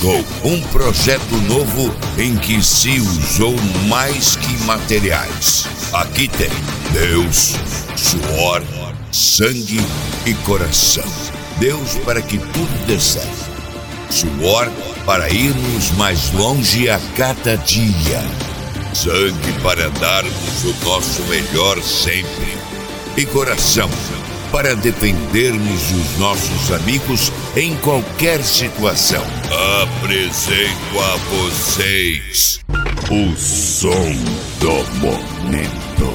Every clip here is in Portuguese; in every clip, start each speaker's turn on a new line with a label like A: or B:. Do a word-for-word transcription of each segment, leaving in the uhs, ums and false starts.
A: chegou um projeto novo em que se usou mais que materiais. Aqui tem Deus, suor, sangue e coração. Deus para que tudo dê certo. Suor para irmos mais longe a cada dia. Sangue para darmos o nosso melhor sempre. E coração para defendermos os nossos amigos em qualquer situação. Apresento a vocês o som do momento.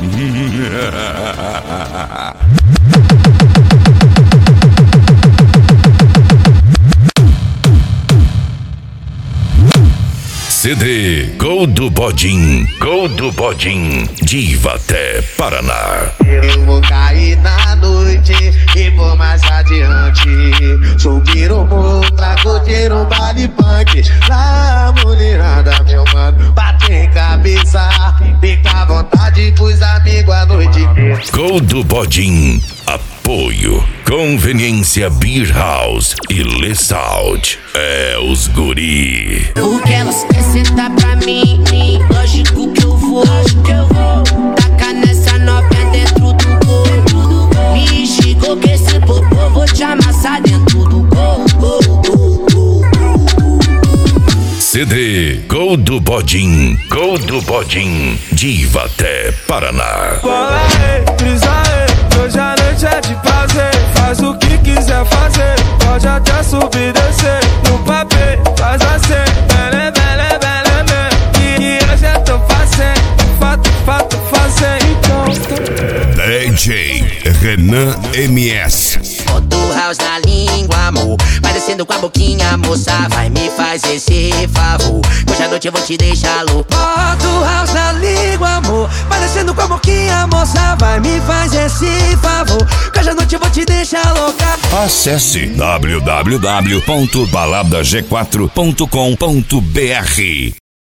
A: C D Gol do Bodim, Gol do Bodim, Diva até Paraná.
B: Eu vou cair na noite e vou mais adiante. Subir o morro pra curtir um baile punk. Lá a mulherada, meu mano, bate cabeça. Fica à vontade com os amigos a noite inteira.
A: Gol do Bodim, apoio, Conveniência Beer House e Le Salt. É os guri.
C: O que elas querem sentar pra mim, lógico que eu vou, tacar nessa novinha dentro do gol. Me chegou que esse popô vou te amassar dentro do gol.
A: C D Gol do Bodim, Gol do Bodim, Diva até Paraná.
D: Bola aí, brisa aí, hoje a noite é de prazer. Faz o que quiser fazer, pode até subir e descer. No papel, faz assim, bele, bele, bele, bele. E hoje eu tô fazendo, fato, fato, fazendo então.
A: D J Renan M S.
C: Bota o house na língua, amor, vai descendo com a boquinha, moça, vai me fazer esse favor. Hoje à noite eu vou te deixar louco.
D: Bota o house na língua, amor, vai descendo com a boquinha, moça, vai me fazer esse favor. Hoje à noite eu vou te deixar louca.
A: Acesse w w w ponto balada g quatro ponto com ponto b r.